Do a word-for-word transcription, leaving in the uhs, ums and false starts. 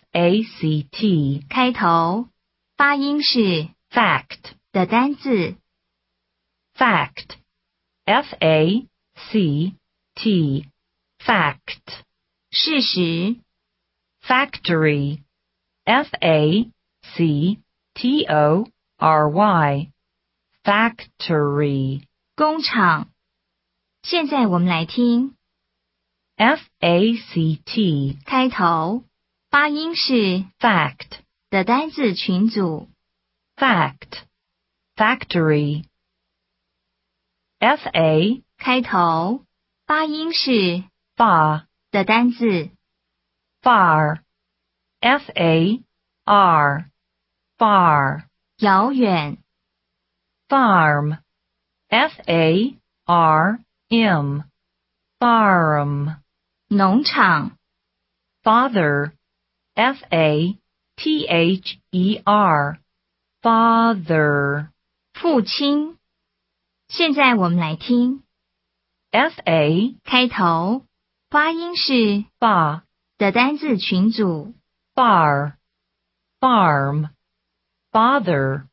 A C T 开头，发音是 fact 的单字。 fact F A C T fact 事实， factory F A C T O R Y factory 工厂。现在我们来听 F A C T 开头，发音是 fact 的单字群组。 fact factory F A 开头，发音是 far 的单字。 far F A R far 遥远， farm F A R M farm 农场， father F A T H E R father 父亲。现在我们来听 F A 开头，发音是 far 的单字群组。 far farm father